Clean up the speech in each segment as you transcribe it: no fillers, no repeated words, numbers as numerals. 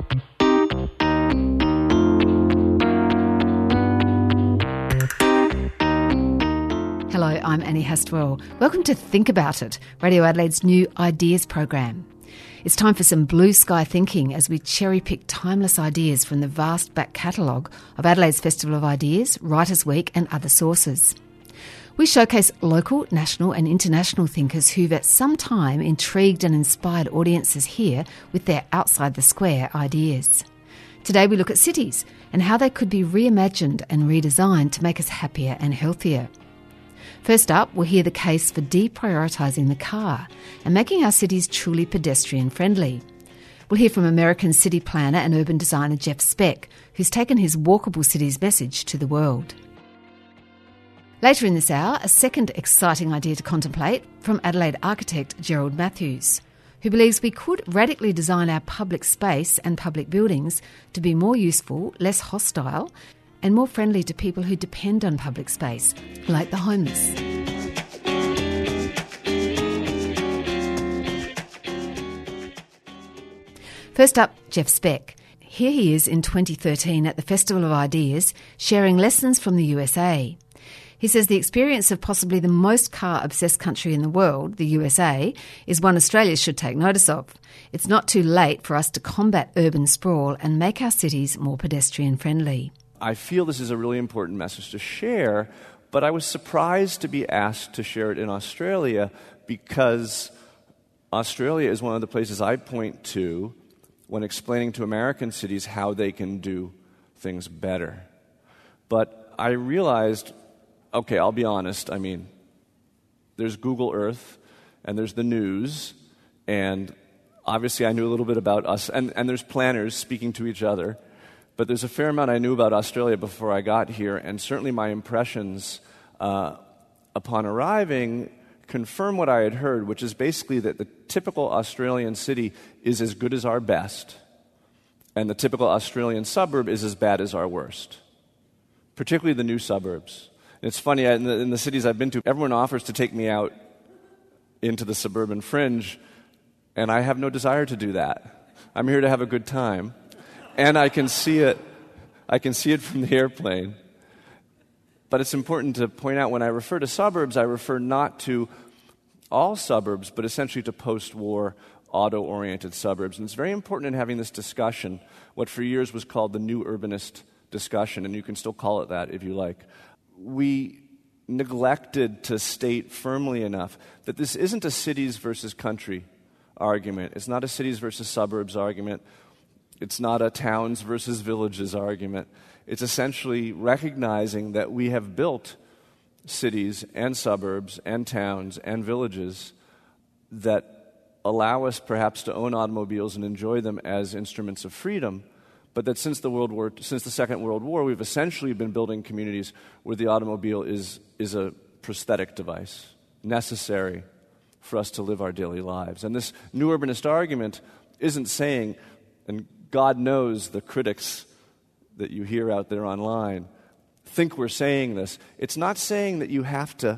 Hello, I'm Annie Hastwell. Welcome to Think About It, Radio Adelaide's new Ideas program. It's time for some blue sky thinking as we cherry-pick timeless ideas from the vast back catalogue of Adelaide's Festival of Ideas, Writers' Week and other sources. We showcase local, national and international thinkers who've at some time intrigued and inspired audiences here with their outside-the-square ideas. Today we look at cities and how they could be reimagined and redesigned to make us happier and healthier. First up, we'll hear the case for deprioritising the car and making our cities truly pedestrian-friendly. We'll hear from American city planner and urban designer Jeff Speck, who's taken his walkable cities message to the world. Later in this hour, a second exciting idea to contemplate from Adelaide architect Gerald Matthews, who believes we could radically design our public space and public buildings to be more useful, less hostile, and more friendly to people who depend on public space, like the homeless. First up, Jeff Speck. Here he is in 2013 at the Festival of Ideas, sharing lessons from the USA. He says the experience of possibly the most car-obsessed country in the world, the USA, is one Australia should take notice of. It's not too late for us to combat urban sprawl and make our cities more pedestrian-friendly. I feel this is a really important message to share, but I was surprised to be asked to share it in Australia because Australia is one of the places I point to when explaining to American cities how they can do things better. But I realized, okay, I'll be honest, there's Google Earth and there's the news, and obviously I knew a little bit about us, and there's planners speaking to each other. But there's a fair amount I knew about Australia before I got here, and certainly my impressions upon arriving confirm what I had heard, which is basically that the typical Australian city is as good as our best, and the typical Australian suburb is as bad as our worst, particularly the new suburbs. And it's funny, in the cities I've been to, everyone offers to take me out into the suburban fringe, and I have no desire to do that. I'm here to have a good time. And I can see it from the airplane. But it's important to point out when I refer to suburbs, I refer not to all suburbs, but essentially to post-war auto-oriented suburbs. And it's very important in having this discussion, what for years was called the new urbanist discussion, and you can still call it that if you like. We neglected to state firmly enough that this isn't a cities versus country argument. It's not a cities versus suburbs argument. It's not a towns versus villages argument. It's essentially recognizing that we have built cities and suburbs and towns and villages that allow us perhaps to own automobiles and enjoy them as instruments of freedom, but that since the Second World War, we've essentially been building communities where the automobile is a prosthetic device, necessary for us to live our daily lives. And this new urbanist argument isn't saying, and God knows the critics that you hear out there online think we're saying this. It's not saying that you have to.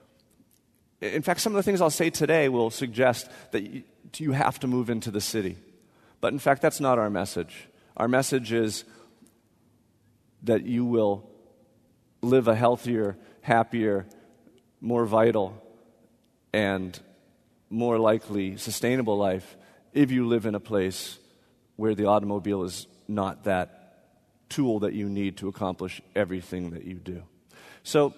In fact, some of the things I'll say today will suggest that you have to move into the city. But in fact, that's not our message. Our message is that you will live a healthier, happier, more vital, and more likely sustainable life if you live in a place where the automobile is not that tool that you need to accomplish everything that you do. So,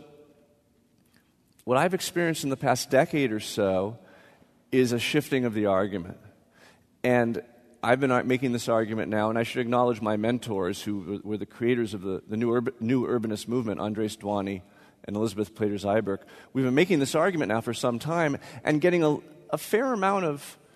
what I've experienced in the past decade or so is a shifting of the argument. And I've been making this argument now, and I should acknowledge my mentors who were the creators of the new urbanist movement, Andres Dwani and Elizabeth Plater-Zyberk. We've been making this argument now for some time and getting a fair amount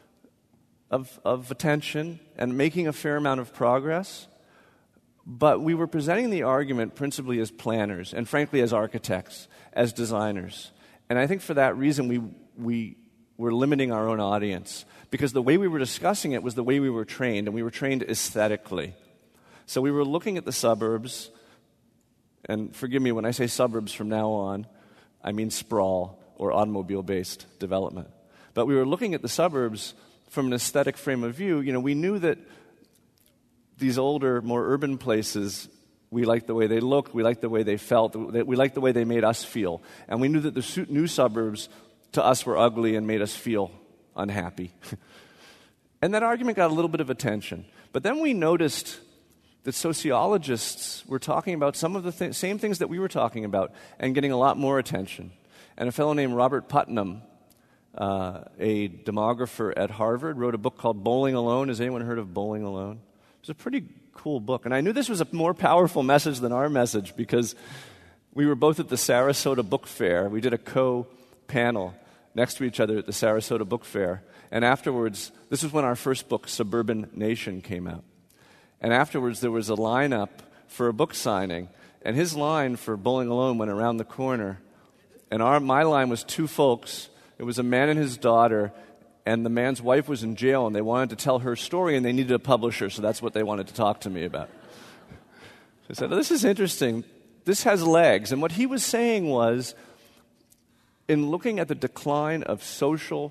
of attention and making a fair amount of progress. But we were presenting the argument principally as planners and frankly as architects, as designers. And I think for that reason we were limiting our own audience because the way we were discussing it was the way we were trained, and we were trained aesthetically. So we were looking at the suburbs, and forgive me when I say suburbs from now on, I mean sprawl or automobile-based development. But we were looking at the suburbs from an aesthetic frame of view. You know, we knew that these older, more urban places, we liked the way they looked, we liked the way they felt, we liked the way they made us feel. And we knew that the new suburbs, to us, were ugly and made us feel unhappy. And that argument got a little bit of attention. But then we noticed that sociologists were talking about some of the same things that we were talking about and getting a lot more attention. And a fellow named Robert Putnam, a demographer at Harvard, wrote a book called Bowling Alone. Has anyone heard of Bowling Alone? It's a pretty cool book. And I knew this was a more powerful message than our message because we were both at the Sarasota Book Fair. We did a co-panel next to each other at the Sarasota Book Fair. And afterwards, this was when our first book, Suburban Nation, came out. And afterwards, there was a lineup for a book signing. And his line for Bowling Alone went around the corner. And my line was two folks. It was a man and his daughter. And the man's wife was in jail, and they wanted to tell her story, and they needed a publisher, so that's what they wanted to talk to me about. I said, this is interesting. This has legs. And what he was saying was, in looking at the decline of social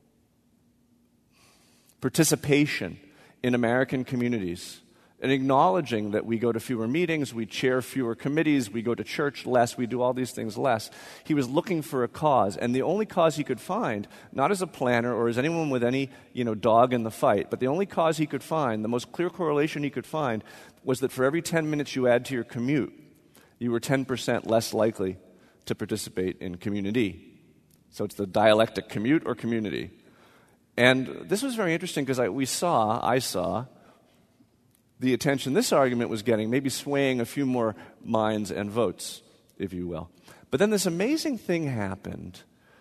participation in American communities, and acknowledging that we go to fewer meetings, we chair fewer committees, we go to church less, we do all these things less. He was looking for a cause, and the only cause he could find, not as a planner or as anyone with any dog in the fight, but the only cause he could find, the most clear correlation he could find, was that for every 10 minutes you add to your commute, you were 10% less likely to participate in community. So it's the dialectic, commute or community. And this was very interesting because I saw the attention this argument was getting, maybe swaying a few more minds and votes, if you will. But then this amazing thing happened,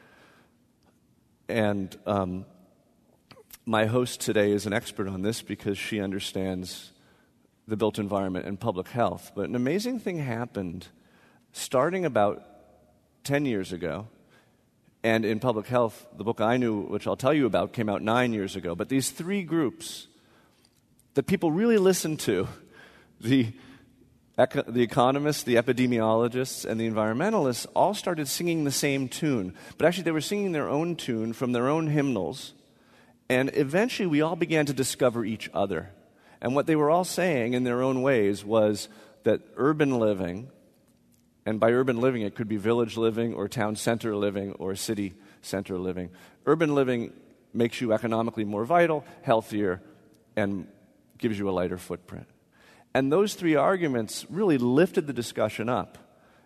and my host today is an expert on this because she understands the built environment and public health. But an amazing thing happened starting about 10 years ago, and in public health, the book I knew, which I'll tell you about, came out 9 years ago. But these three groups that people really listen to, the economists, the epidemiologists, and the environmentalists, all started singing the same tune. But actually, they were singing their own tune from their own hymnals. And eventually, we all began to discover each other. And what they were all saying in their own ways was that urban living, and by urban living, it could be village living or town center living or city center living. Urban living makes you economically more vital, healthier, and gives you a lighter footprint. And those three arguments really lifted the discussion up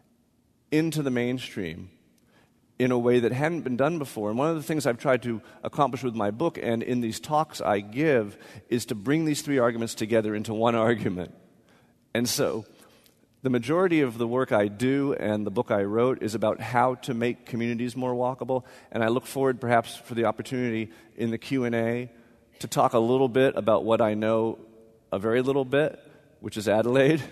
into the mainstream in a way that hadn't been done before. And one of the things I've tried to accomplish with my book and in these talks I give is to bring these three arguments together into one argument. And so the majority of the work I do and the book I wrote is about how to make communities more walkable. And I look forward perhaps for the opportunity in the Q&A to talk a little bit about what I know a very little bit, which is Adelaide,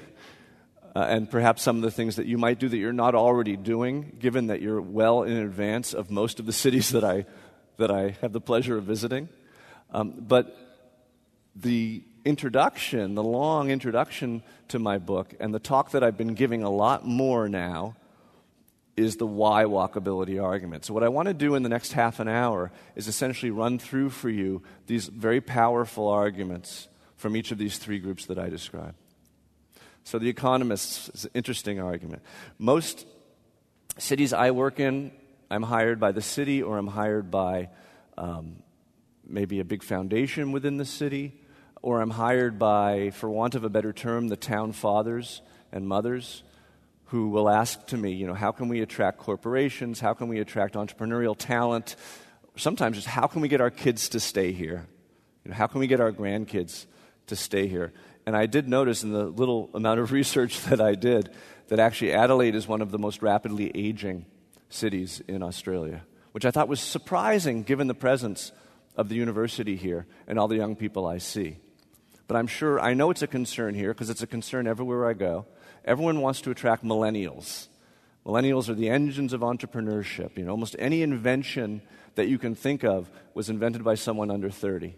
and perhaps some of the things that you might do that you're not already doing, given that you're well in advance of most of the cities that I have the pleasure of visiting. But the introduction, the long introduction to my book, and the talk that I've been giving a lot more now, is the why walkability argument. So what I want to do in the next half an hour is essentially run through for you these very powerful arguments from each of these three groups that I described. So the economists is an interesting argument. Most cities I work in, I'm hired by the city or I'm hired by maybe a big foundation within the city, or I'm hired by, for want of a better term, the town fathers and mothers who will ask to me, how can we attract corporations? How can we attract entrepreneurial talent? Sometimes just how can we get our kids to stay here? How can we get our grandkids to stay here? And I did notice in the little amount of research that I did that actually Adelaide is one of the most rapidly aging cities in Australia, which I thought was surprising given the presence of the university here and all the young people I see. But I know it's a concern here because it's a concern everywhere I go. Everyone wants to attract millennials. Millennials are the engines of entrepreneurship. Almost any invention that you can think of was invented by someone under 30.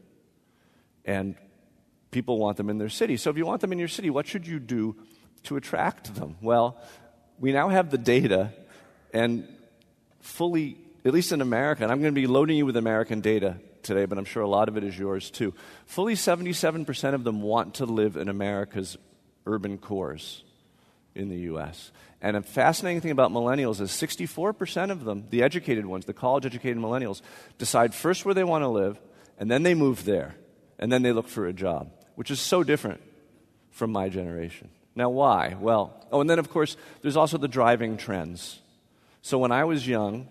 And people want them in their city. So if you want them in your city, what should you do to attract them? Well, we now have the data, and fully, at least in America, and I'm going to be loading you with American data today, but I'm sure a lot of it is yours too. Fully 77% of them want to live in America's urban cores in the U.S. And a fascinating thing about millennials is 64% of them, the educated ones, the college-educated millennials, decide first where they want to live, and then they move there, and then they look for a job, which is so different from my generation. Now, why? Well, and then, of course, there's also the driving trends. So when I was young,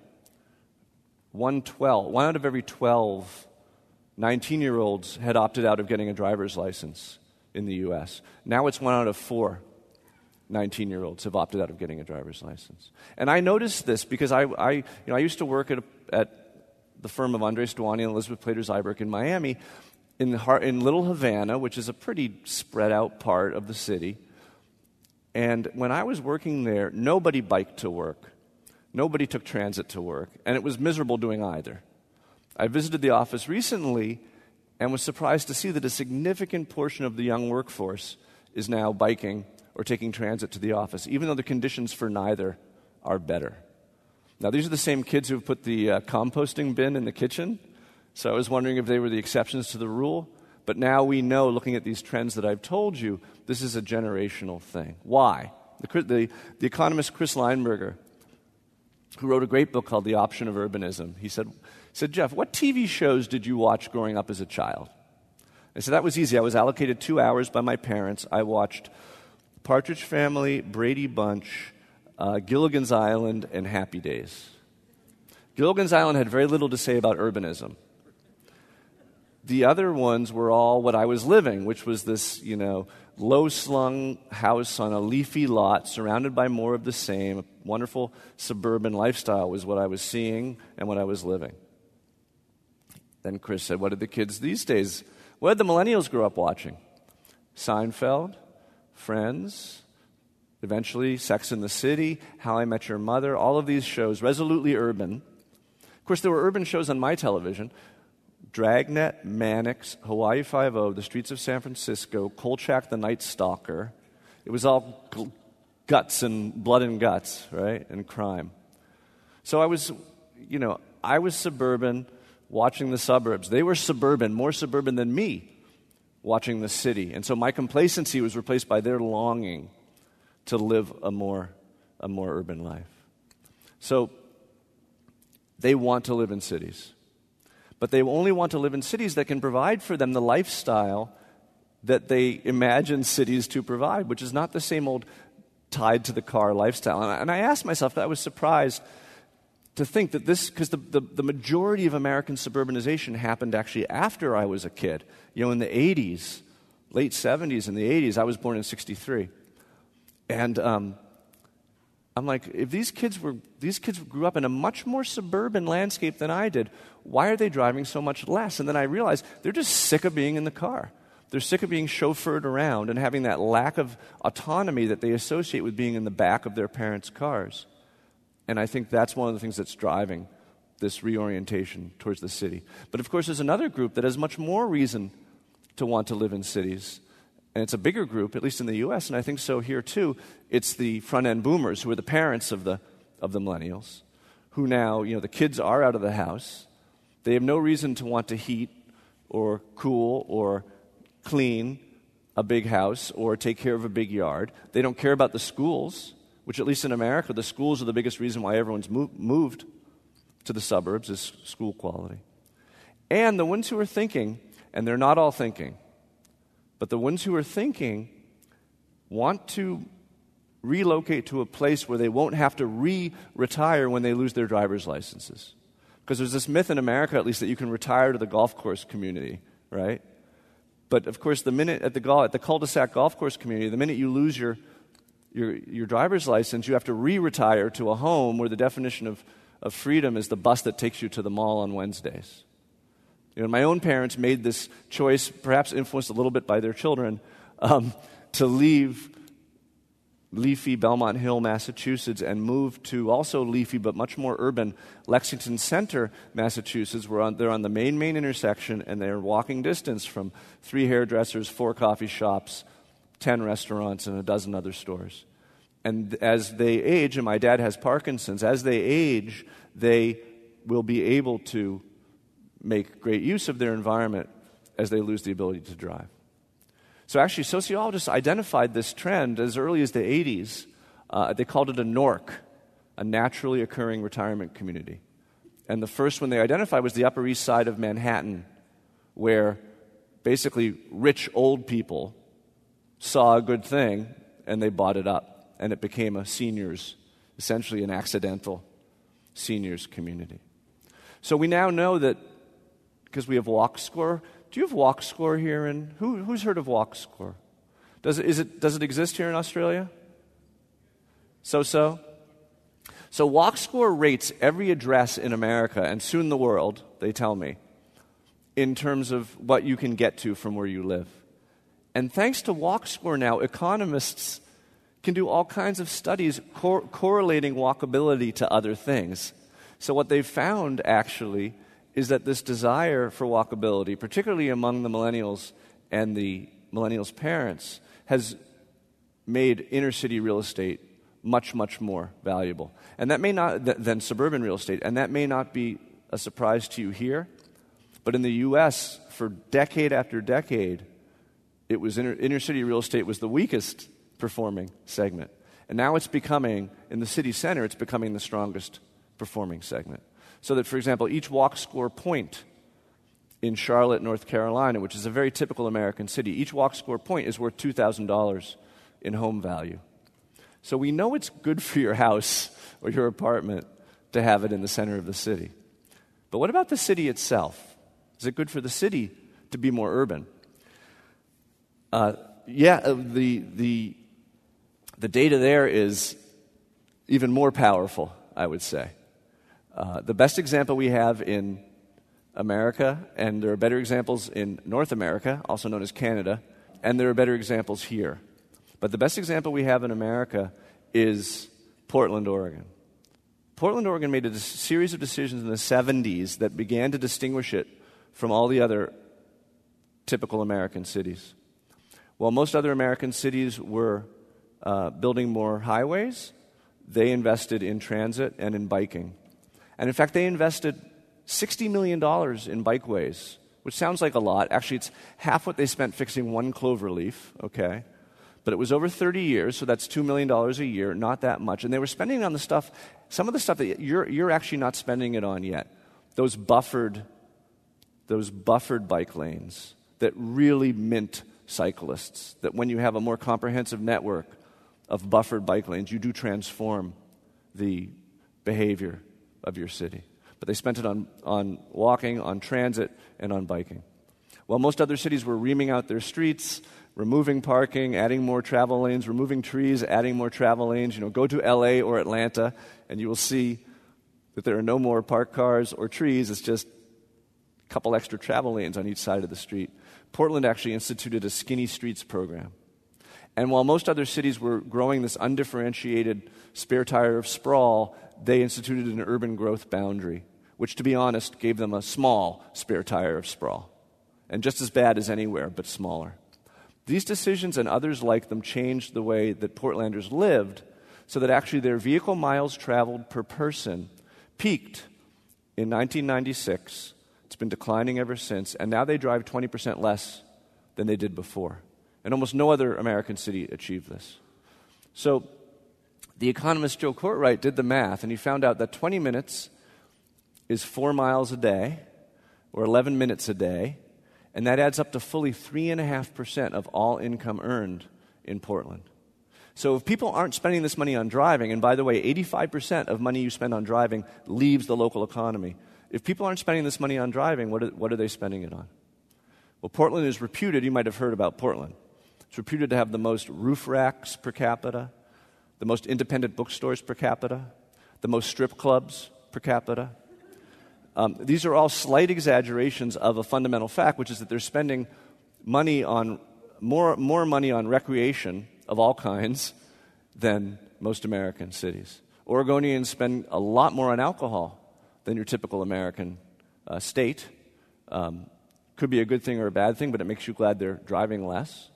one out of every 12 19-year-olds had opted out of getting a driver's license in the U.S. Now it's 1 out of 4 19-year-olds have opted out of getting a driver's license. And I noticed this because I used to work at the firm of Andres Duany and Elizabeth Plater-Zyberk in Miami, in Little Havana, which is a pretty spread out part of the city. And when I was working there, nobody biked to work. Nobody took transit to work. And it was miserable doing either. I visited the office recently and was surprised to see that a significant portion of the young workforce is now biking or taking transit to the office, even though the conditions for neither are better. Now, these are the same kids who put the composting bin in the kitchen, so I was wondering if they were the exceptions to the rule. But now we know, looking at these trends that I've told you, this is a generational thing. Why? The economist Chris Leinberger, who wrote a great book called The Option of Urbanism, he said, Jeff, what TV shows did you watch growing up as a child? I said, that was easy. I was allocated 2 hours by my parents. I watched Partridge Family, Brady Bunch, Gilligan's Island, and Happy Days. Gilligan's Island had very little to say about urbanism. The other ones were all what I was living, which was this, low-slung house on a leafy lot surrounded by more of the same. A wonderful suburban lifestyle was what I was seeing and what I was living. Then Chris said, what did the kids these days, what did the millennials grow up watching? Seinfeld, Friends, eventually Sex and the City, How I Met Your Mother, all of these shows, resolutely urban. Of course, there were urban shows on my television. Dragnet, Mannix, Hawaii Five-0, The Streets of San Francisco, Kolchak the Night Stalker. It was all guts and blood and guts, right, and crime. So I was suburban watching the suburbs. They were suburban, more suburban than me, watching the city. And so my complacency was replaced by their longing to live a more urban life. So they want to live in cities. But they only want to live in cities that can provide for them the lifestyle that they imagine cities to provide, which is not the same old tied to the car lifestyle. And I asked myself, I was surprised to think that this, because the majority of American suburbanization happened actually after I was a kid. In the 80s, late 70s and the 80s. I was born in 63. And I'm like, if these kids grew up in a much more suburban landscape than I did, why are they driving so much less? And then I realized they're just sick of being in the car. They're sick of being chauffeured around and having that lack of autonomy that they associate with being in the back of their parents' cars. And I think that's one of the things that's driving this reorientation towards the city. But of course, there's another group that has much more reason to want to live in cities. And it's a bigger group, at least in the U.S., and I think so here too. It's the front-end boomers, who are the parents of the millennials, who now, the kids are out of the house. They have no reason to want to heat or cool or clean a big house or take care of a big yard. They don't care about the schools, which at least in America, the schools are the biggest reason why everyone's moved to the suburbs, is school quality. And the ones who are thinking, and they're not all thinking, but the ones who are thinking want to relocate to a place where they won't have to retire when they lose their driver's licenses. Because there's this myth in America, at least, that you can retire to the golf course community, right? But of course, the minute at the cul-de-sac golf course community, the minute you lose your driver's license, you have to retire to a home where the definition of freedom is the bus that takes you to the mall on Wednesdays. My own parents made this choice, perhaps influenced a little bit by their children, to leave leafy Belmont Hill, Massachusetts, and move to also leafy but much more urban Lexington Center, Massachusetts, where they're on the main intersection, and they're walking distance from 3 hairdressers, 4 coffee shops, 10 restaurants, and a dozen other stores. And as they age, and my dad has Parkinson's, as they age, they will be able to make great use of their environment as they lose the ability to drive. So actually, sociologists identified this trend as early as the 80s. They called it a NORC, a naturally occurring retirement community. And the first one they identified was the Upper East Side of Manhattan, where basically rich old people saw a good thing and they bought it up. And it became a seniors, essentially an accidental seniors community. So we now know that, because we have WalkScore. Do you have WalkScore here? Who's heard of WalkScore? Does it exist here in Australia? So? So WalkScore rates every address in America, and soon the world, they tell me, in terms of what you can get to from where you live. And thanks to WalkScore now, economists can do all kinds of studies correlating walkability to other things. So what they've found, actually, is that this desire for walkability, particularly among the millennials and the millennials' parents, has made inner-city real estate much, much more valuable. And that may not, than suburban real estate, and that may not be a surprise to you here, but in the U.S., for decade after decade, it was inner-city real estate was the weakest performing segment. And now it's becoming, in the city center, it's becoming the strongest performing segment. So that, for example, each WalkScore point in Charlotte, North Carolina, which is a very typical American city, each WalkScore point is worth $2,000 in home value. So we know it's good for your house or your apartment to have it in the center of the city. But what about the city itself? Is it good for the city to be more urban? The data there is even more powerful, I would say. The best example we have in America, and there are better examples in North America, also known as Canada, and there are better examples here. But the best example we have in America is Portland, Oregon. Portland, Oregon made a series of decisions in the 70s that began to distinguish it from all the other typical American cities. While most other American cities were building more highways, they invested in transit and in biking. And in fact, they invested $60 million in bikeways, which sounds like a lot. Actually, it's half what they spent fixing one clover leaf, okay? But it was over 30 years, so that's $2 million a year, not that much. And they were spending it on the stuff, some of the stuff that you're actually not spending it on yet. Those buffered bike lanes that really mint cyclists, that when you have a more comprehensive network of buffered bike lanes, you do transform the behavior of your city. But they spent it on walking, on transit, and on biking. While most other cities were reaming out their streets, removing parking, adding more travel lanes, removing trees, adding more travel lanes. Go to LA or Atlanta, and you will see that there are no more parked cars or trees. It's just a couple extra travel lanes on each side of the street. Portland actually instituted a skinny streets program. And while most other cities were growing this undifferentiated spare tire of sprawl, they instituted an urban growth boundary, which, to be honest, gave them a small spare tire of sprawl. And just as bad as anywhere, but smaller. These decisions and others like them changed the way that Portlanders lived, so that actually their vehicle miles traveled per person peaked in 1996. It's been declining ever since, and now they drive 20% less than they did before. And almost no other American city achieved this. So the economist Joe Courtwright did the math, and he found out that 20 minutes is 4 miles a day, or 11 minutes a day, and that adds up to fully 3.5% of all income earned in Portland. So if people aren't spending this money on driving, and by the way, 85% of money you spend on driving leaves the local economy. If people aren't spending this money on driving, what are they spending it on? Well, Portland is reputed, you might have heard about Portland. It's reputed to have the most roof racks per capita, the most independent bookstores per capita, the most strip clubs per capita. These are all slight exaggerations of a fundamental fact, which is that they're spending money on more money on recreation of all kinds than most American cities. Oregonians spend a lot more on alcohol than your typical American state. Could be a good thing or a bad thing, but it makes you glad they're driving less.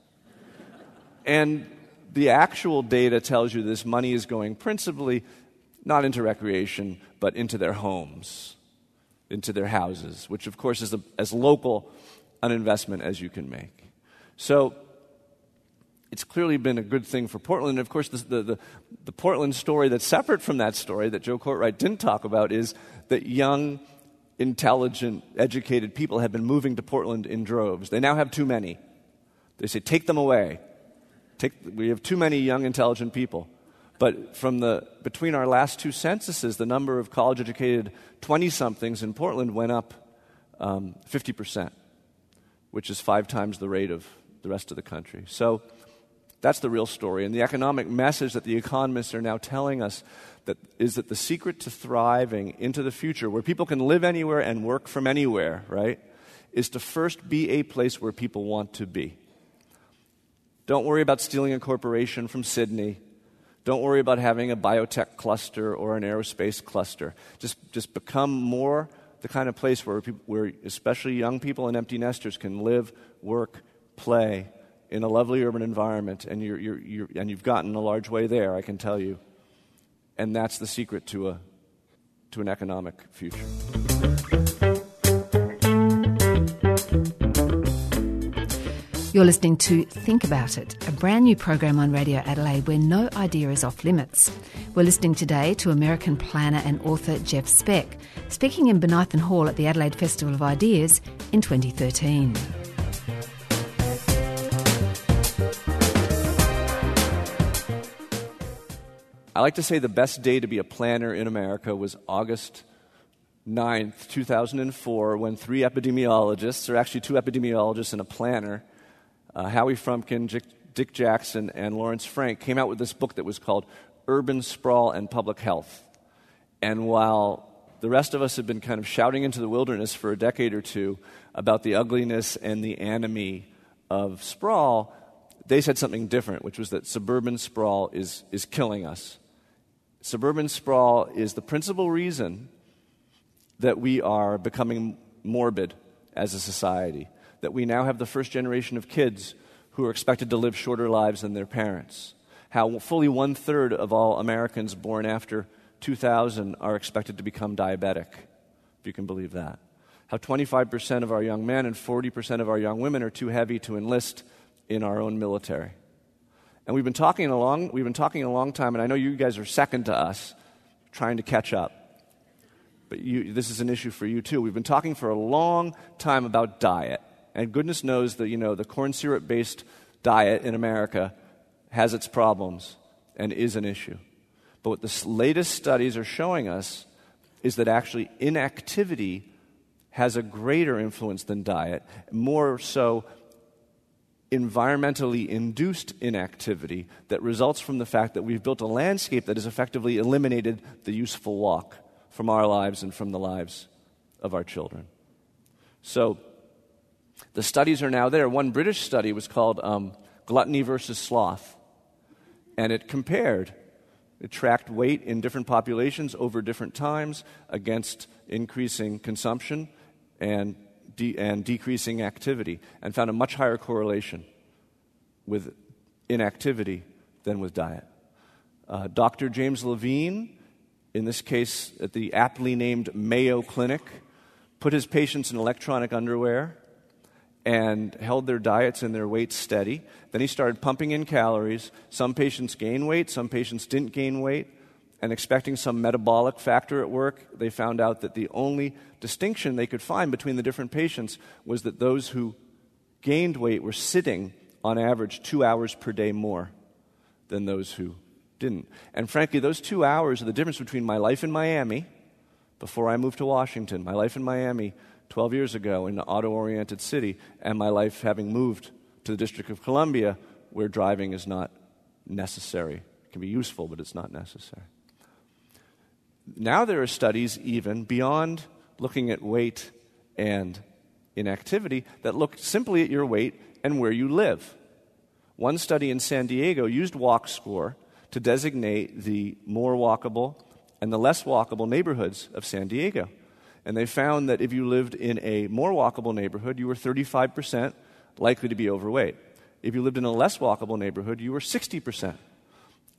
And the actual data tells you this money is going principally not into recreation, but into their homes. into their houses, which of course is as local an investment as you can make. So it's clearly been a good thing for Portland. And of course, the Portland story that's separate from that story that Joe Courtwright didn't talk about is that young, intelligent, educated people have been moving to Portland in droves. They now have too many. They say, take them away. We have too many young, intelligent people. But between our last two censuses, the number of college-educated 20-somethings in Portland went up 50%, which is 5 times the rate of the rest of the country. So that's the real story. And the economic message that the economists are now telling us is that the secret to thriving into the future, where people can live anywhere and work from anywhere, right, is to first be a place where people want to be. Don't worry about stealing a corporation from Sydney. Don't worry about having a biotech cluster or an aerospace cluster. Just become more the kind of place where especially young people and empty nesters can live, work, play in a lovely urban environment, and you've gotten a large way there, I can tell you. And that's the secret to an economic future. You're listening to Think About It, a brand new program on Radio Adelaide where no idea is off limits. We're listening today to American planner and author Jeff Speck, speaking in Bonython Hall at the Adelaide Festival of Ideas in 2013. I like to say the best day to be a planner in America was August 9th, 2004, when 3 epidemiologists, or actually 2 epidemiologists and a planner, Howie Frumkin, Dick Jackson, and Lawrence Frank, came out with this book that was called Urban Sprawl and Public Health. And while the rest of us have been kind of shouting into the wilderness for a decade or two about the ugliness and the anomie of sprawl, they said something different, which was that suburban sprawl is killing us. Suburban sprawl is the principal reason that we are becoming morbid as a society, that we now have the first generation of kids who are expected to live shorter lives than their parents, how fully 1/3 of all Americans born after 2000 are expected to become diabetic, if you can believe that, how 25% of our young men and 40% of our young women are too heavy to enlist in our own military. And we've been talking a long time, and I know you guys are second to us, trying to catch up. But this is an issue for you too. We've been talking for a long time about diet. And goodness knows that, the corn syrup-based diet in America has its problems and is an issue. But what the latest studies are showing us is that actually inactivity has a greater influence than diet, more so environmentally induced inactivity that results from the fact that we've built a landscape that has effectively eliminated the useful walk from our lives and from the lives of our children. So the studies are now there. One British study was called Gluttony versus Sloth, and it tracked weight in different populations over different times against increasing consumption and decreasing activity, and found a much higher correlation with inactivity than with diet. Dr. James Levine, in this case at the aptly named Mayo Clinic, put his patients in electronic underwear and held their diets and their weights steady. Then he started pumping in calories. Some patients gained weight, some patients didn't gain weight, and expecting some metabolic factor at work, they found out that the only distinction they could find between the different patients was that those who gained weight were sitting on average 2 hours per day more than those who didn't. And frankly, those 2 hours are the difference between my life in Miami, before I moved to Washington, my life in Miami 12 years ago in an auto-oriented city, and my life having moved to the District of Columbia, where driving is not necessary. It can be useful, but it's not necessary. Now there are studies even beyond looking at weight and inactivity that look simply at your weight and where you live. One study in San Diego used Walk Score to designate the more walkable and the less walkable neighborhoods of San Diego. And they found that if you lived in a more walkable neighborhood, you were 35% likely to be overweight. If you lived in a less walkable neighborhood, you were 60%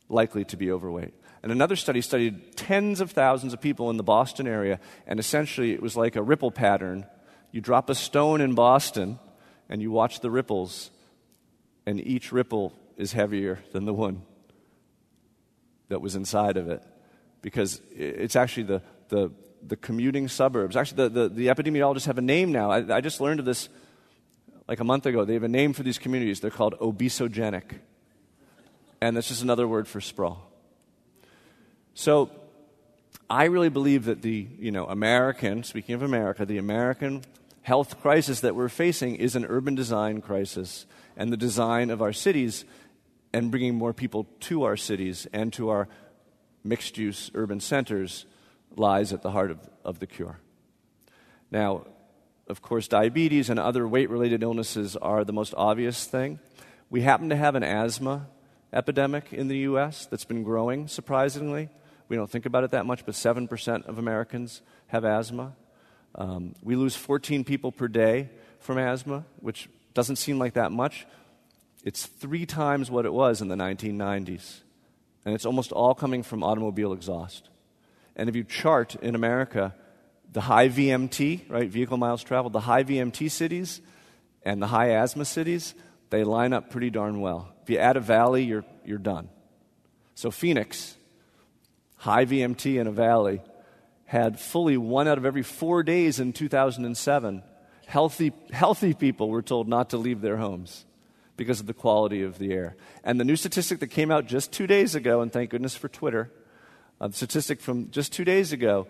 likely to be overweight. And another study studied tens of thousands of people in the Boston area, and essentially it was like a ripple pattern. You drop a stone in Boston, and you watch the ripples, and each ripple is heavier than the one that was inside of it, because it's actually the commuting suburbs. Actually, the epidemiologists have a name now. I just learned of this like a month ago. They have a name for these communities. They're called obesogenic. And that's just another word for sprawl. So I really believe that speaking of America, the American health crisis that we're facing is an urban design crisis, and the design of our cities and bringing more people to our cities and to our mixed-use urban centers lies at the heart of the cure. Now, of course, diabetes and other weight-related illnesses are the most obvious thing. We happen to have an asthma epidemic in the U.S. that's been growing, surprisingly. We don't think about it that much, but 7% of Americans have asthma. We lose 14 people per day from asthma, which doesn't seem like that much. It's 3 times what it was in the 1990s. And it's almost all coming from automobile exhaust. And if you chart in America the high VMT, right, vehicle miles traveled, the high VMT cities and the high asthma cities, they line up pretty darn well. If you add a valley, you're done. So Phoenix, high VMT in a valley, had fully 1 out of every 4 days in 2007, healthy people were told not to leave their homes because of the quality of the air. And the new statistic that came out just 2 days ago, and thank goodness for Twitter, the statistic from just 2 days ago,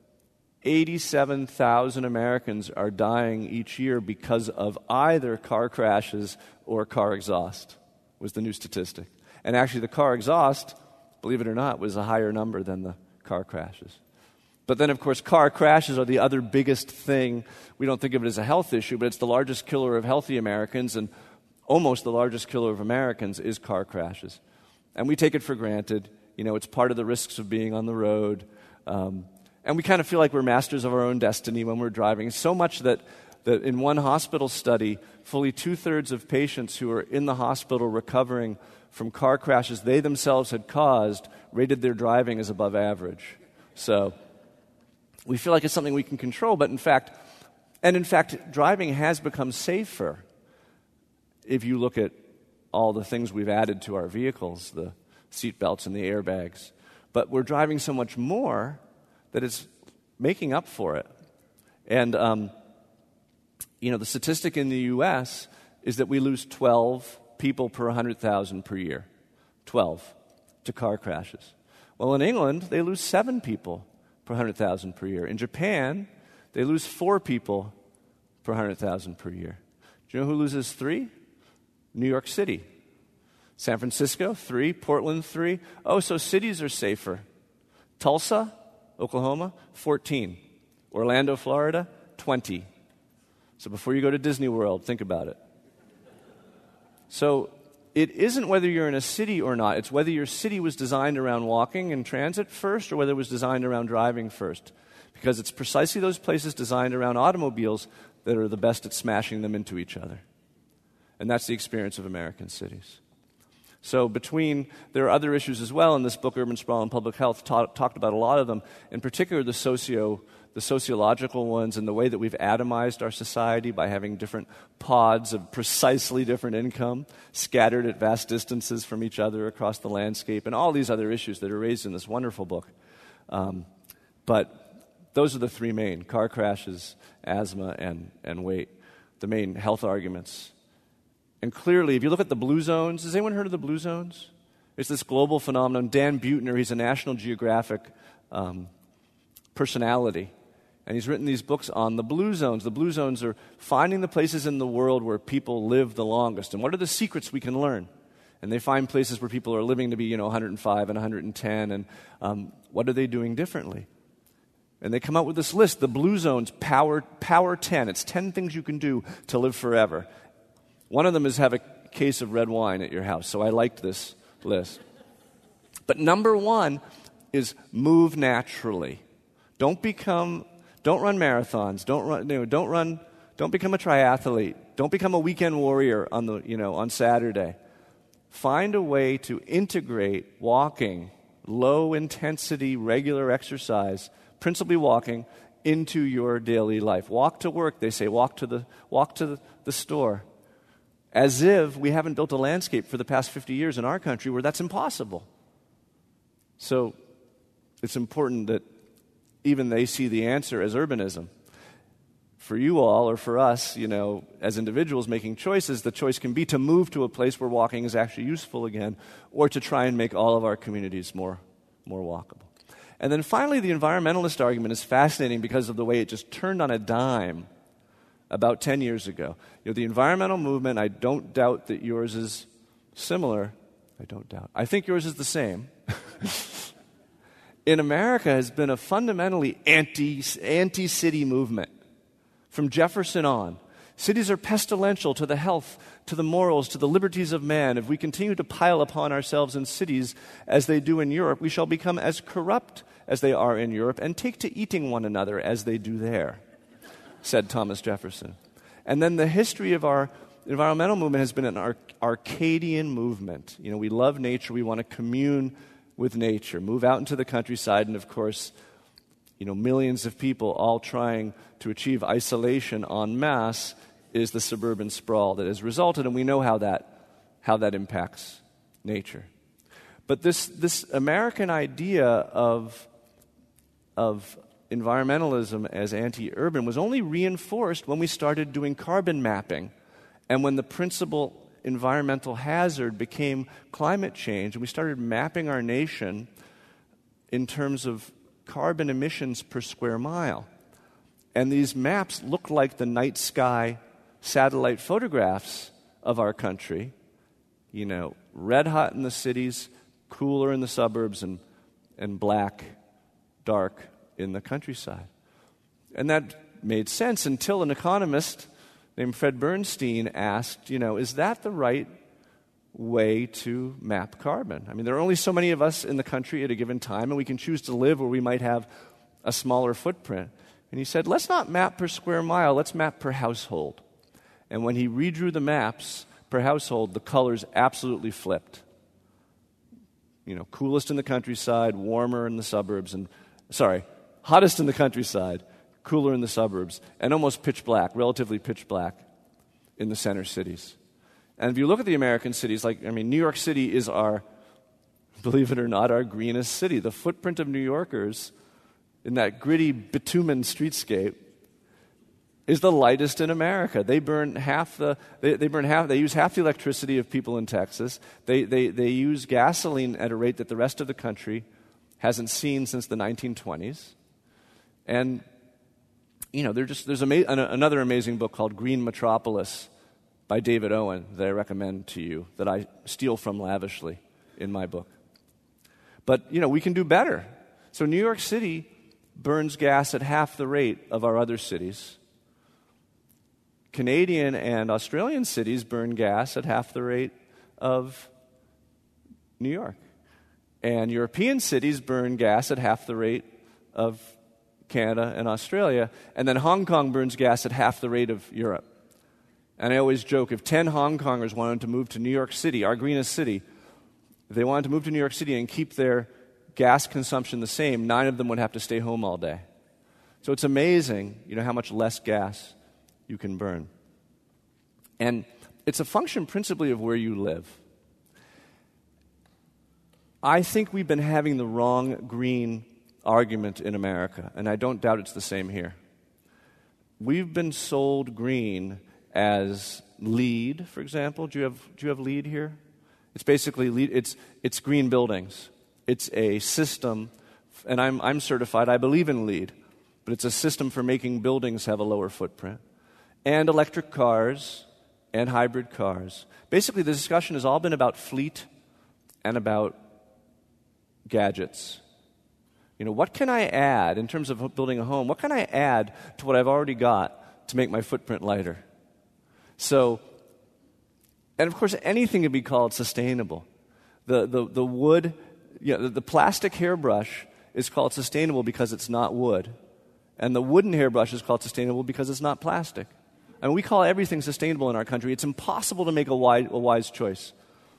87,000 Americans are dying each year because of either car crashes or car exhaust, was the new statistic. And actually the car exhaust, believe it or not, was a higher number than the car crashes. But then, of course, car crashes are the other biggest thing. We don't think of it as a health issue, but it's the largest killer of healthy Americans, and almost the largest killer of Americans is car crashes. And we take it for granted. You know, it's part of the risks of being on the road. And we kind of feel like we're masters of our own destiny when we're driving. So much that in one hospital study, fully 2/3 of patients who are in the hospital recovering from car crashes they themselves had caused rated their driving as above average. So we feel like it's something we can control, but in fact, driving has become safer if you look at all the things we've added to our vehicles, the seat belts and the airbags. But we're driving so much more that it's making up for it. And, the statistic in the U.S. is that we lose 12 people per 100,000 per year. 12 to car crashes. Well, in England, they lose 7 people per 100,000 per year. In Japan, they lose 4 people per 100,000 per year. Do you know who loses 3? New York City. San Francisco, 3. Portland, 3. Oh, so cities are safer. Tulsa, Oklahoma, 14. Orlando, Florida, 20. So before you go to Disney World, think about it. So it isn't whether you're in a city or not. It's whether your city was designed around walking and transit first or whether it was designed around driving first. Because it's precisely those places designed around automobiles that are the best at smashing them into each other. And that's the experience of American cities. So there are other issues as well in this book, Urban Sprawl and Public Health, talked about a lot of them, in particular the sociological ones and the way that we've atomized our society by having different pods of precisely different income scattered at vast distances from each other across the landscape, and all these other issues that are raised in this wonderful book. But those are the 3 main: car crashes, asthma, and weight, the main health arguments. And clearly, if you look at the blue zones, has anyone heard of the blue zones? It's this global phenomenon. Dan Buettner, he's a National Geographic personality, and he's written these books on the blue zones. The blue zones are finding the places in the world where people live the longest, and what are the secrets we can learn? And they find places where people are living to be, 105 and 110, and what are they doing differently? And they come up with this list, the blue zones, power 10. It's 10 things you can do to live forever. One of them is have a case of red wine at your house, so I liked this list. But number 1 is move naturally. Don't run marathons. Don't become a triathlete. Don't become a weekend warrior on Saturday. find a way to integrate walking, low-intensity, regular exercise, principally walking, into your daily life. Walk to work, they say, walk to the store. As if we haven't built a landscape for the past 50 years in our country where that's impossible. So it's important that even they see the answer as urbanism. For you all, or for us, as individuals making choices, the choice can be to move to a place where walking is actually useful again, or to try and make all of our communities more walkable. And then finally, the environmentalist argument is fascinating because of the way it just turned on a dime about 10 years ago. The environmental movement, I don't doubt that yours is similar. I think yours is the same. In America has been a fundamentally anti-city movement. From Jefferson on, cities are pestilential to the health, to the morals, to the liberties of man. If we continue to pile upon ourselves in cities as they do in Europe, we shall become as corrupt as they are in Europe and take to eating one another as they do there, said Thomas Jefferson. And then the history of our environmental movement has been an Arcadian movement. We love nature. We want to commune with nature, move out into the countryside, and of course, millions of people all trying to achieve isolation en masse is the suburban sprawl that has resulted, and we know how that impacts nature. But this American idea of environmentalism as anti-urban was only reinforced when we started doing carbon mapping, and when the principal environmental hazard became climate change, and we started mapping our nation in terms of carbon emissions per square mile. And these maps look like the night sky satellite photographs of our country. Red hot in the cities, cooler in the suburbs, and black, dark in the countryside. And that made sense until an economist named Fred Bernstein asked, is that the right way to map carbon? There are only so many of us in the country at a given time, and we can choose to live where we might have a smaller footprint. And he said, let's not map per square mile, let's map per household. And when he redrew the maps per household, the colors absolutely flipped. Coolest in the countryside, warmer in the suburbs, hottest in the countryside, cooler in the suburbs, and almost pitch black, relatively pitch black in the center cities. And if you look at the American cities, New York City is believe it or not, our greenest city. The footprint of New Yorkers in that gritty bitumen streetscape is the lightest in America. They use half the electricity of people in Texas. They use gasoline at a rate that the rest of the country hasn't seen since the 1920s. And there's another amazing book called Green Metropolis by David Owen that I recommend to you, that I steal from lavishly in my book. But, we can do better. So New York City burns gas at half the rate of our other cities. Canadian and Australian cities burn gas at half the rate of New York. And European cities burn gas at half the rate of Canada and Australia. And then Hong Kong burns gas at half the rate of Europe. And I always joke, if 10 Hong Kongers wanted to move to New York City, our greenest city, if they wanted to move to New York City and keep their gas consumption the same, 9 of them would have to stay home all day. So it's amazing, how much less gas you can burn. And it's a function principally of where you live. I think we've been having the wrong green argument in America, and I don't doubt it's the same here. We've been sold green as LEED, for example. Do you have LEED here? It's basically LEED. It's green buildings. It's a system, and I'm certified. I believe in LEED, but it's a system for making buildings have a lower footprint, and electric cars and hybrid cars. Basically, the discussion has all been about fleet and about gadgets. What can I add in terms of building a home? What can I add to what I've already got to make my footprint lighter? So, and of course, anything can be called sustainable. The wood, the plastic hairbrush is called sustainable because it's not wood. And the wooden hairbrush is called sustainable because it's not plastic. We call everything sustainable in our country. It's impossible to make a wise choice.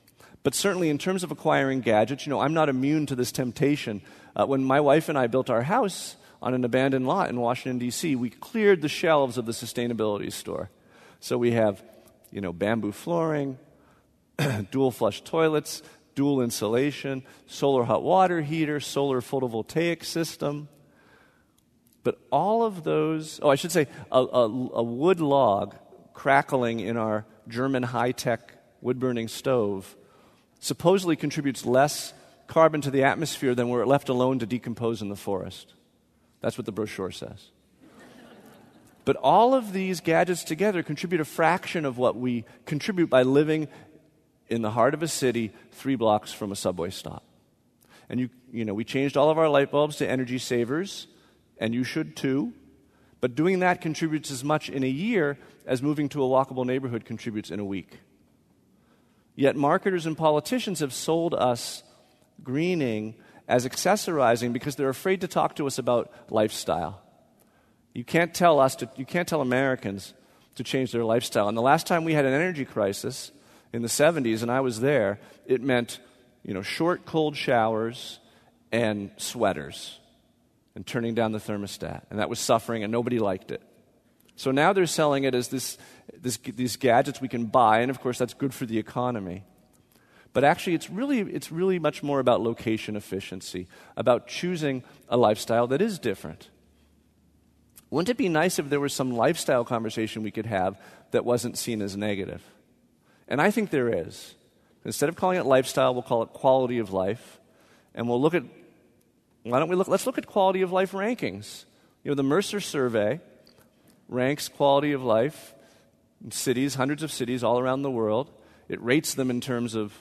But certainly in terms of acquiring gadgets, I'm not immune to this temptation. When my wife and I built our house on an abandoned lot in Washington, D.C., we cleared the shelves of the sustainability store. So we have, bamboo flooring, dual flush toilets, dual insulation, solar hot water heater, solar photovoltaic system. But all of those, a wood log crackling in our German high-tech wood-burning stove supposedly contributes less carbon to the atmosphere than were it left alone to decompose in the forest. That's what the brochure says. But all of these gadgets together contribute a fraction of what we contribute by living in the heart of a city 3 blocks from a subway stop. And we changed all of our light bulbs to energy savers, and you should too. But doing that contributes as much in a year as moving to a walkable neighborhood contributes in a week. Yet marketers and politicians have sold us greening as accessorizing because they're afraid to talk to us about lifestyle. You can't tell Americans to change their lifestyle. And the last time we had an energy crisis in the 70s, and I was there, it meant, short, cold showers and sweaters and turning down the thermostat. And that was suffering, and nobody liked it. So now they're selling it as these gadgets we can buy, and of course that's good for the economy. But actually it's really much more about location efficiency, about choosing a lifestyle that is different. Wouldn't it be nice if there was some lifestyle conversation we could have that wasn't seen as negative? And I think there is. Instead of calling it lifestyle, we'll call it quality of life. And let's look at quality of life rankings. The Mercer survey ranks quality of life in cities, hundreds of cities all around the world. It rates them in terms of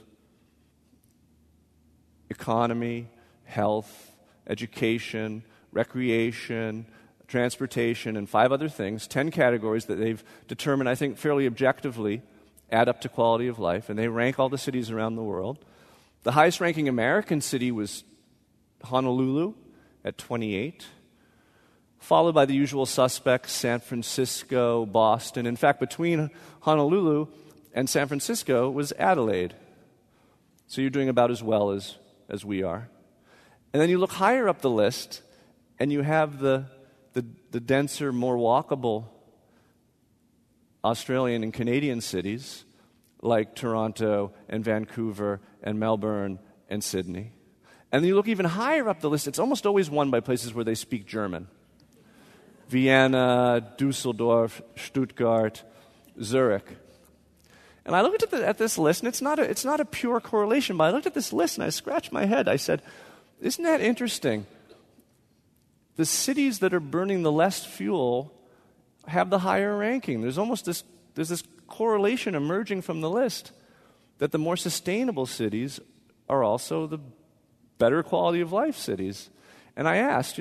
economy, health, education, recreation, transportation, and 5 other things, 10 categories that they've determined, I think, fairly objectively add up to quality of life, and they rank all the cities around the world. The highest ranking American city was Honolulu at 28, followed by the usual suspects, San Francisco, Boston. In fact, between Honolulu and San Francisco was Adelaide. So you're doing about as well as we are. And then you look higher up the list, and you have the denser, more walkable Australian and Canadian cities like Toronto and Vancouver and Melbourne and Sydney. And then you look even higher up the list, it's almost always won by places where they speak German. Vienna, Dusseldorf, Stuttgart, Zurich. And I looked at this list, and it's not a pure correlation, but I looked at this list and I scratched my head. I said, isn't that interesting? The cities that are burning the less fuel have the higher ranking. There's this correlation emerging from the list that the more sustainable cities are also the better quality of life cities. And I asked,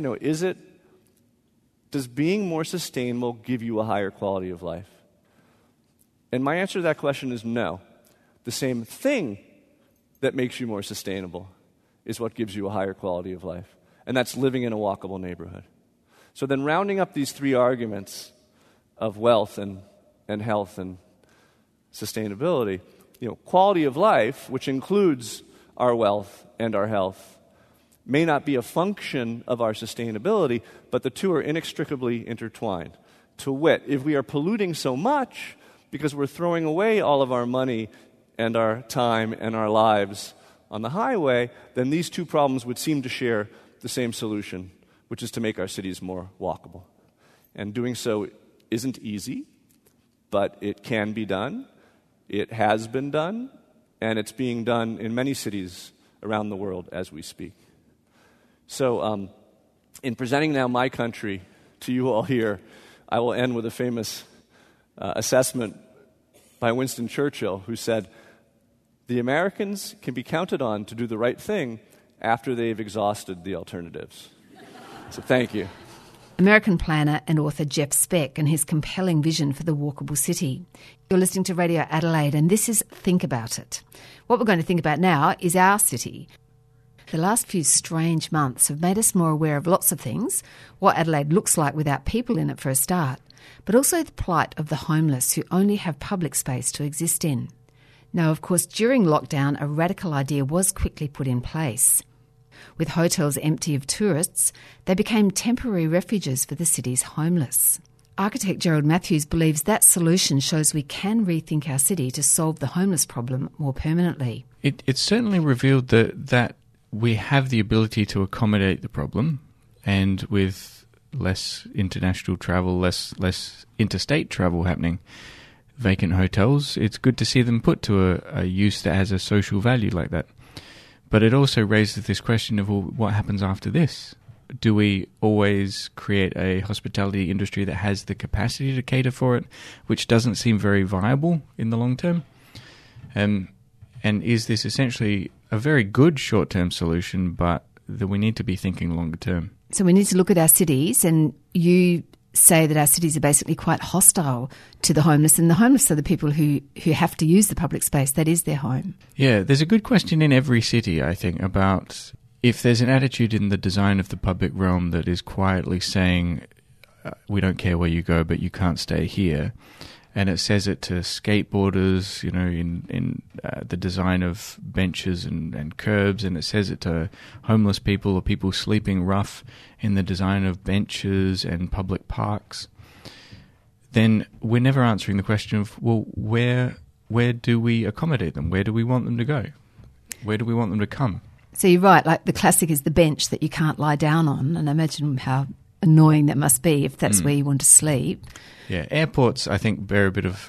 does being more sustainable give you a higher quality of life? And my answer to that question is no. The same thing that makes you more sustainable is what gives you a higher quality of life. And that's living in a walkable neighborhood. So then rounding up these 3 arguments of wealth and health and sustainability, quality of life, which includes our wealth and our health, may not be a function of our sustainability, but the two are inextricably intertwined. To wit, if we are polluting so much because we're throwing away all of our money and our time and our lives on the highway, then these 2 problems would seem to share the same solution, which is to make our cities more walkable. And doing so isn't easy, but it can be done. It has been done, and it's being done in many cities around the world as we speak. So in presenting now my country to you all here, I will end with a famous assessment by Winston Churchill, who said, "The Americans can be counted on to do the right thing after they've exhausted the alternatives." So thank you. American planner and author Jeff Speck and his compelling vision for the walkable city. You're listening to Radio Adelaide, and this is Think About It. What we're going to think about now is our city. The last few strange months have made us more aware of lots of things, what Adelaide looks like without people in it for a start, but also the plight of the homeless who only have public space to exist in. Now, of course, during lockdown, a radical idea was quickly put in place. With hotels empty of tourists, they became temporary refuges for the city's homeless. Architect Gerald Matthews believes that solution shows we can rethink our city to solve the homeless problem more permanently. It certainly revealed that we have the ability to accommodate the problem, and with less international travel, less interstate travel happening, vacant hotels, it's good to see them put to a use that has a social value like that. But it also raises this question of, well, what happens after this? Do we always create a hospitality industry that has the capacity to cater for it, which doesn't seem very viable in the long term? And is this essentially a very good short-term solution, but that we need to be thinking longer term? So we need to look at our cities, and you say that our cities are basically quite hostile to the homeless, and the homeless are the people who have to use the public space. That is their home. Yeah, there's a good question in every city, I think, about if there's an attitude in the design of the public realm that is quietly saying, we don't care where you go, but you can't stay here. And it says it to skateboarders, in the design of benches and curbs, and it says it to homeless people or people sleeping rough in the design of benches and public parks. Then we're never answering the question of, well, where do we accommodate them? Where do we want them to go? Where do we want them to come? So you're right, like the classic is the bench that you can't lie down on, and imagine how annoying that must be if that's where you want to sleep. Yeah, airports, I think, bear a bit of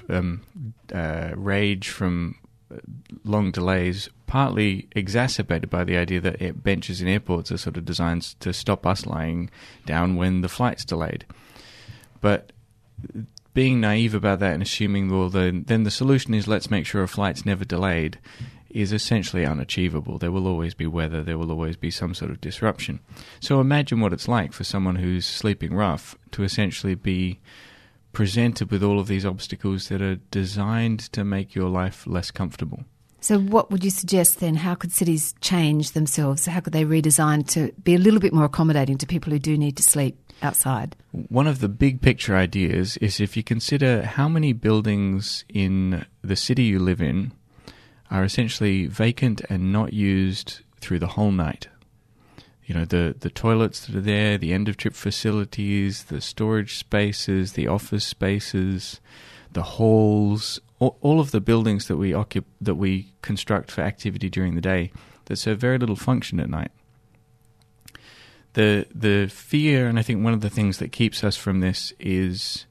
rage from long delays, partly exacerbated by the idea that benches in airports are sort of designed to stop us lying down when the flight's delayed. But being naive about that and assuming, well, then the solution is let's make sure a flight's never delayed is essentially unachievable. There will always be weather, there will always be some sort of disruption. So imagine what it's like for someone who's sleeping rough to essentially be presented with all of these obstacles that are designed to make your life less comfortable. So what would you suggest then? How could cities change themselves? How could they redesign to be a little bit more accommodating to people who do need to sleep outside? One of the big picture ideas is if you consider how many buildings in the city you live in are essentially vacant and not used through the whole night. The toilets that are there, the end-of-trip facilities, the storage spaces, the office spaces, the halls, all of the buildings that we construct for activity during the day that serve very little function at night. The fear, and I think one of the things that keeps us from this is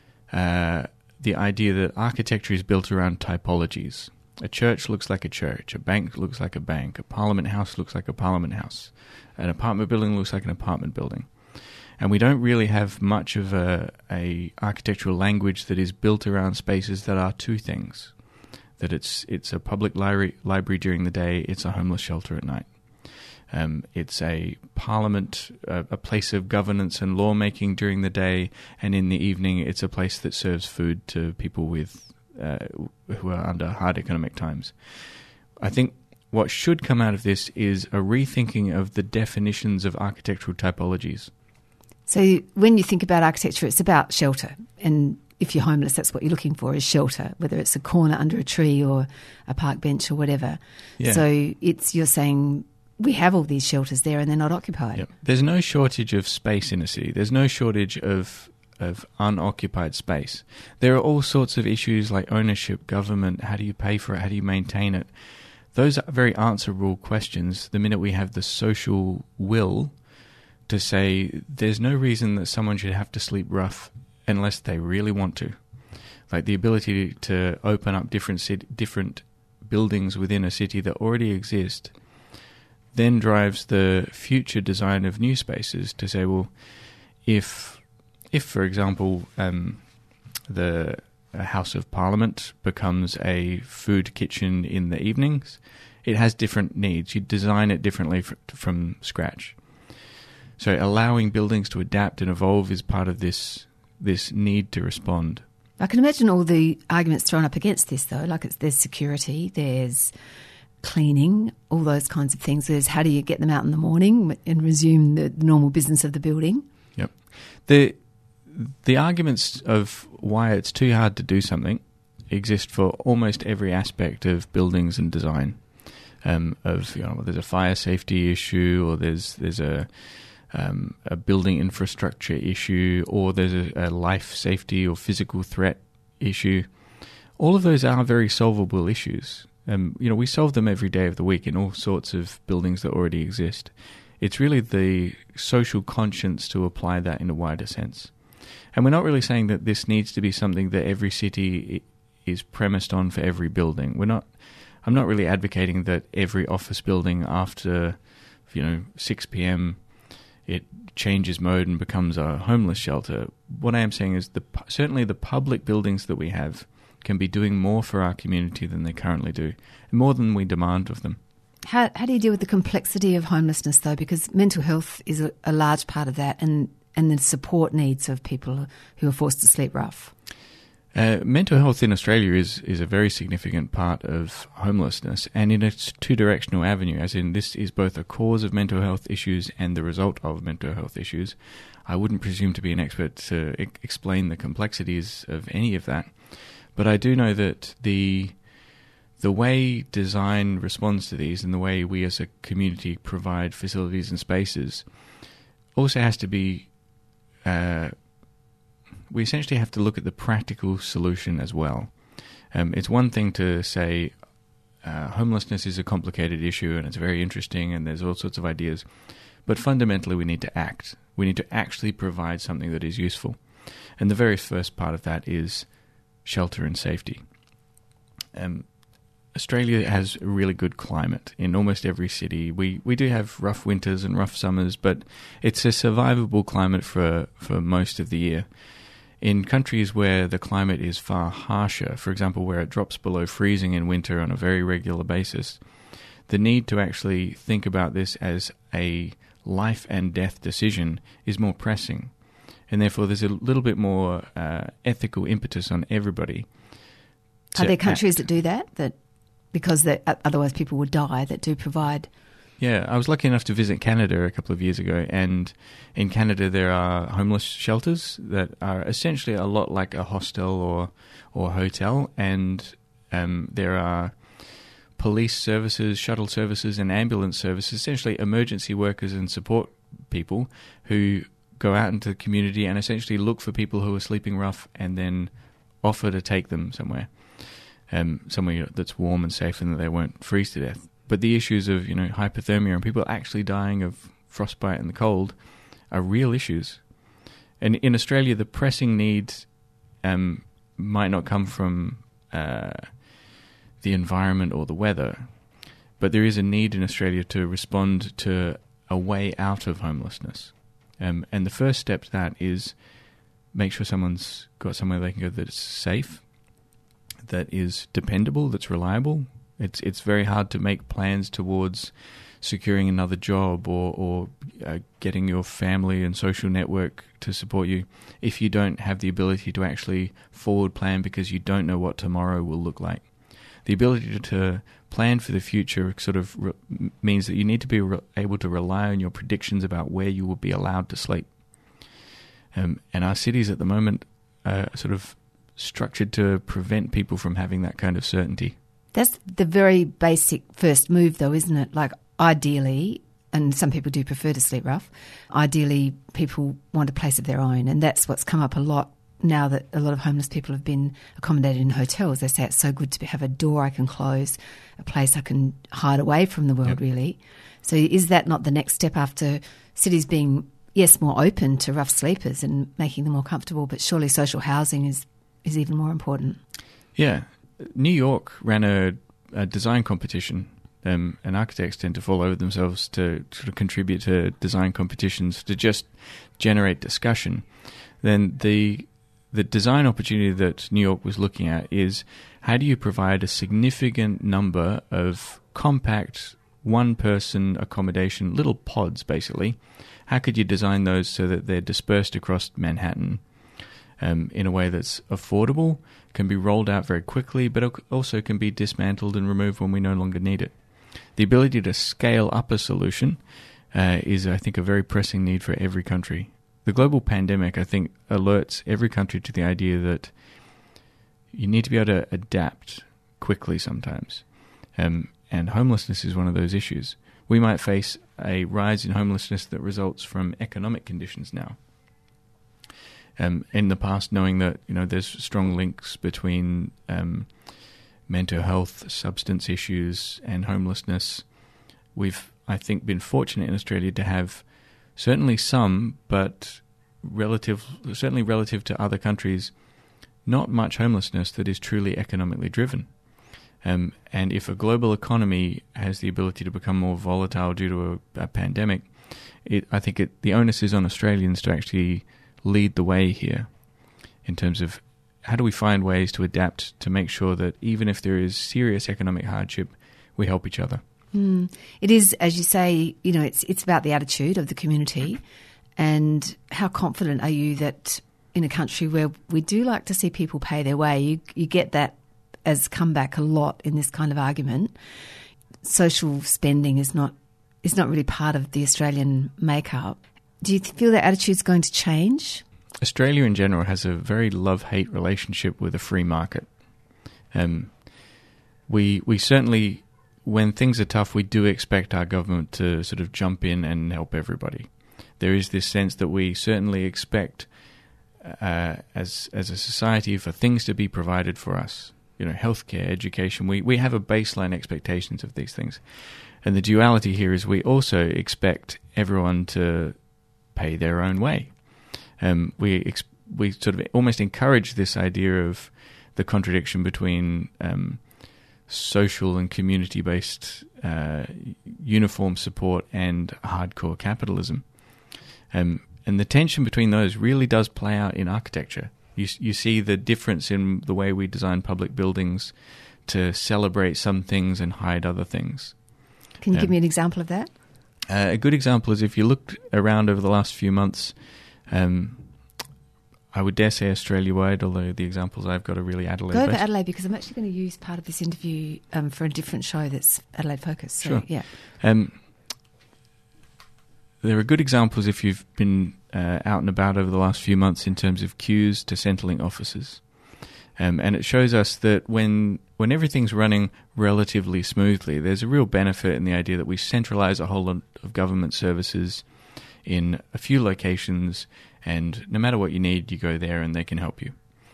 the idea that architecture is built around typologies. A church looks like a church, a bank looks like a bank, a parliament house looks like a parliament house, an apartment building looks like an apartment building. And we don't really have much of a architectural language that is built around spaces that are two things. That it's a public library during the day, it's a homeless shelter at night. It's a parliament, a place of governance and lawmaking during the day, and in the evening it's a place that serves food to people who are under hard economic times. I think what should come out of this is a rethinking of the definitions of architectural typologies. So when you think about architecture, it's about shelter. And if you're homeless, that's what you're looking for, is shelter, whether it's a corner under a tree or a park bench or whatever. Yeah. So you're saying we have all these shelters there and they're not occupied. Yep. There's no shortage of space in a city. There's no shortage of unoccupied space. There are all sorts of issues like ownership, government, how do you pay for it, how do you maintain it? Those are very answerable questions the minute we have the social will to say there's no reason that someone should have to sleep rough unless they really want to. Like the ability to open up different buildings within a city that already exist then drives the future design of new spaces to say, well, if for example, the House of Parliament becomes a food kitchen in the evenings, it has different needs. You design it differently from scratch. So allowing buildings to adapt and evolve is part of this need to respond. I can imagine all the arguments thrown up against this, though. Like there's security, there's cleaning, all those kinds of things. There's how do you get them out in the morning and resume the normal business of the building. Yep. The arguments of why it's too hard to do something exist for almost every aspect of buildings and design. There's a fire safety issue, or there's a building infrastructure issue, or there's a life safety or physical threat issue. All of those are very solvable issues. We solve them every day of the week in all sorts of buildings that already exist. It's really the social conscience to apply that in a wider sense. And we're not really saying that this needs to be something that every city is premised on for every building. I'm not really advocating that every office building after 6 p.m. it changes mode and becomes a homeless shelter. What I am saying is certainly the public buildings that we have can be doing more for our community than they currently do, more than we demand of them. How do you deal with the complexity of homelessness, though? Because mental health is a large part of that, and the support needs of people who are forced to sleep rough. Mental health in Australia is a very significant part of homelessness, and in a two-directional avenue, as in this is both a cause of mental health issues and the result of mental health issues. I wouldn't presume to be an expert to explain the complexities of any of that, but I do know that the way design responds to these and the way we as a community provide facilities and spaces also has to be... we essentially have to look at the practical solution as well. It's one thing to say homelessness is a complicated issue and it's very interesting and there's all sorts of ideas, but fundamentally we need to act. We need to actually provide something that is useful. And the very first part of that is shelter and safety. Australia has a really good climate in almost every city. We do have rough winters and rough summers, but it's a survivable climate for most of the year. In countries where the climate is far harsher, for example, where it drops below freezing in winter on a very regular basis, the need to actually think about this as a life and death decision is more pressing. And therefore there's a little bit more ethical impetus on everybody. Are there countries that do that because otherwise people would die, that do provide... Yeah, I was lucky enough to visit Canada a couple of years ago, and in Canada there are homeless shelters that are essentially a lot like a hostel or hotel, and there are police services, shuttle services and ambulance services, essentially emergency workers and support people who go out into the community and essentially look for people who are sleeping rough and then offer to take them somewhere that's warm and safe and that they won't freeze to death. But the issues of hypothermia and people actually dying of frostbite and the cold are real issues. And in Australia, the pressing needs might not come from the environment or the weather, but there is a need in Australia to respond to a way out of homelessness. And the first step to that is make sure someone's got somewhere they can go that's safe, that is dependable, that's reliable. It's very hard to make plans towards securing another job or getting your family and social network to support you if you don't have the ability to actually forward plan because you don't know what tomorrow will look like. The ability to plan for the future sort of means that you need to be able to rely on your predictions about where you will be allowed to sleep. And our cities at the moment are sort of structured to prevent people from having that kind of certainty. That's the very basic first move, though, isn't it? Like, ideally, and some people do prefer to sleep rough, ideally people want a place of their own, and that's what's come up a lot now that a lot of homeless people have been accommodated in hotels. They say it's so good to have a door I can close, a place I can hide away from the world, really. So is that not the next step after cities being, yes, more open to rough sleepers and making them more comfortable, but surely social housing is even more important? Yeah. New York ran a design competition, and architects tend to fall over themselves to sort of contribute to design competitions to just generate discussion. Then the design opportunity that New York was looking at is how do you provide a significant number of compact one-person accommodation, little pods basically. How could you design those so that they're dispersed across Manhattan in a way that's affordable, can be rolled out very quickly, but also can be dismantled and removed when we no longer need it. The ability to scale up a solution is, I think, a very pressing need for every country. The global pandemic, I think, alerts every country to the idea that you need to be able to adapt quickly sometimes. And homelessness is one of those issues. We might face a rise in homelessness that results from economic conditions now. In the past, knowing that there's strong links between mental health, substance issues, and homelessness, we've, I think, been fortunate in Australia to have certainly some, but certainly relative to other countries, not much homelessness that is truly economically driven. And if a global economy has the ability to become more volatile due to a pandemic, I think the onus is on Australians to actually lead the way here in terms of how do we find ways to adapt to make sure that even if there is serious economic hardship, we help each other. It is, as you say, it's about the attitude of the community. And how confident are you that in a country where we do like to see people pay their way, you get that as comeback a lot in this kind of argument. Social spending is not really part of the Australian makeup. Do you feel that attitude's going to change? Australia in general has a very love-hate relationship with a free market. We certainly, when things are tough, we do expect our government to sort of jump in and help everybody. There is this sense that we certainly expect, as a society, for things to be provided for us. Healthcare, education. We have a baseline expectations of these things. And the duality here is we also expect everyone to pay their own way. We sort of almost encourage this idea of the contradiction between social and community-based uniform support and hardcore capitalism. And the tension between those really does play out in architecture. You see the difference in the way we design public buildings to celebrate some things and hide other things. Can you give me an example of that? A good example is if you looked around over the last few months, I would dare say Australia-wide, although the examples I've got are really Adelaide-based. Go over Adelaide, because I'm actually going to use part of this interview for a different show that's Adelaide-focused. So, sure. Yeah. There are good examples if you've been out and about over the last few months in terms of queues to Centrelink offices. And it shows us that when everything's running relatively smoothly, there's a real benefit in the idea that we centralise a whole lot of government services in a few locations, and no matter what you need, you go there and they can help you.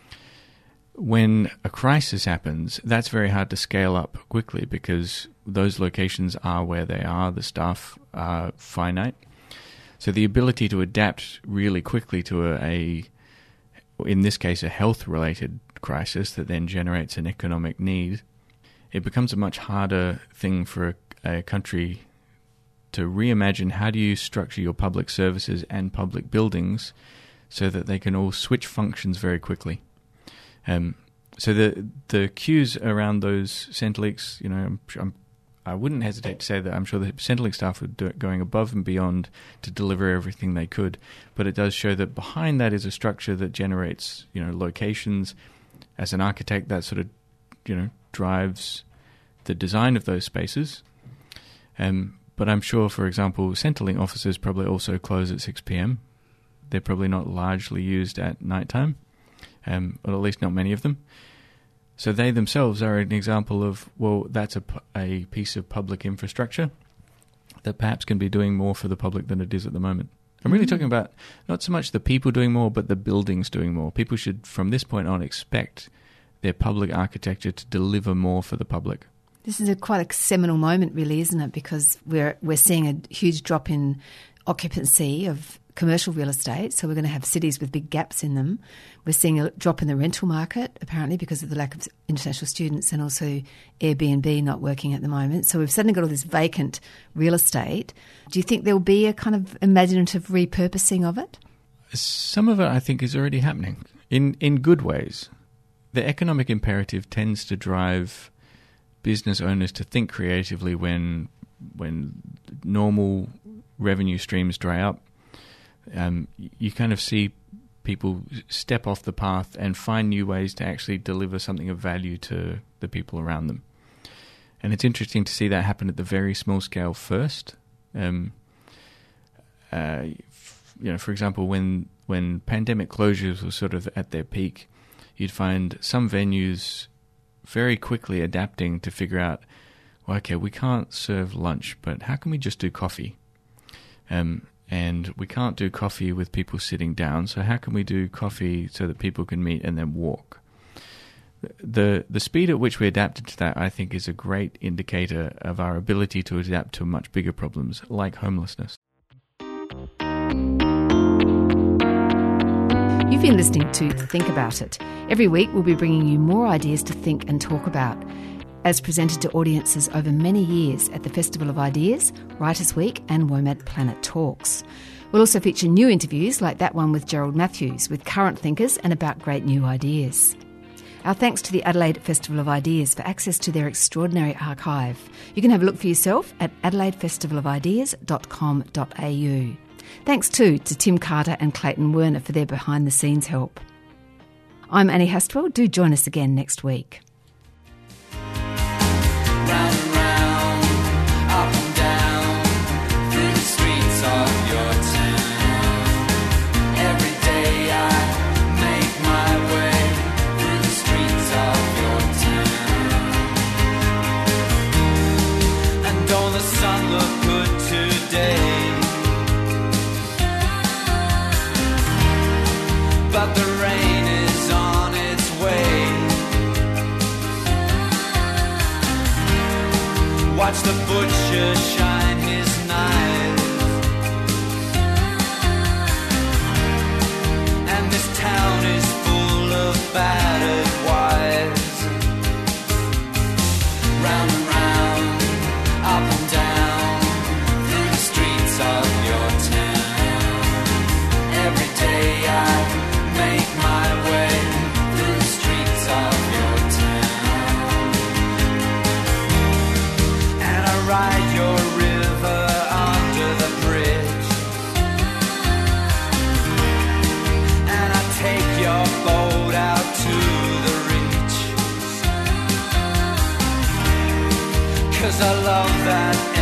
When a crisis happens, that's very hard to scale up quickly because those locations are where they are, the staff are finite. So the ability to adapt really quickly to in this case, a health-related crisis that then generates an economic need, it becomes a much harder thing for a country to reimagine how do you structure your public services and public buildings so that they can all switch functions very quickly. So the queues around those Centrelinks, I wouldn't hesitate to say that I'm sure the Centrelink staff were going above and beyond to deliver everything they could, but it does show that behind that is a structure that generates, locations. As an architect, that sort of, drives the design of those spaces. But I'm sure, for example, Centrelink offices probably also close at 6 p.m. They're probably not largely used at night time, or at least not many of them. So they themselves are an example of, well, that's a piece of public infrastructure that perhaps can be doing more for the public than it is at the moment. I'm really talking about not so much the people doing more, but the buildings doing more. People should, from this point on, expect their public architecture to deliver more for the public. This is quite a seminal moment, really, isn't it? Because we're seeing a huge drop in occupancy of commercial real estate, so we're going to have cities with big gaps in them. We're seeing a drop in the rental market, apparently, because of the lack of international students and also Airbnb not working at the moment. So we've suddenly got all this vacant real estate. Do you think there will be a kind of imaginative repurposing of it? Some of it, I think, is already happening in good ways. The economic imperative tends to drive business owners to think creatively when normal revenue streams dry up. You kind of see people step off the path and find new ways to actually deliver something of value to the people around them. And it's interesting to see that happen at the very small scale first. For example, when pandemic closures were sort of at their peak, you'd find some venues very quickly adapting to figure out, well, okay, we can't serve lunch, but how can we just do coffee? And we can't do coffee with people sitting down, so how can we do coffee so that people can meet and then walk? The speed at which we adapted to that, I think, is a great indicator of our ability to adapt to much bigger problems, like homelessness. You've been listening to Think About It. Every week we'll be bringing you more ideas to think and talk about, as presented to audiences over many years at the Festival of Ideas, Writers' Week and WOMAD Planet Talks. We'll also feature new interviews like that one with Gerald Matthews, with current thinkers and about great new ideas. Our thanks to the Adelaide Festival of Ideas for access to their extraordinary archive. You can have a look for yourself at adelaidefestivalofideas.com.au. Thanks too to Tim Carter and Clayton Werner for their behind-the-scenes help. I'm Annie Hastwell. Do join us again next week. Round and round, up and down, through the streets of your town. Every day I make my way through the streets of your town. And don't the sun look good today? But the rain is on its way. Watch the butcher shine his knives, and this town is full of battered wives. Round and round, up and down, through the streets of your town. Every day I make my way through the streets of your town, and I ride your river under the bridge, and I take your boat out to the reach, 'cause I love that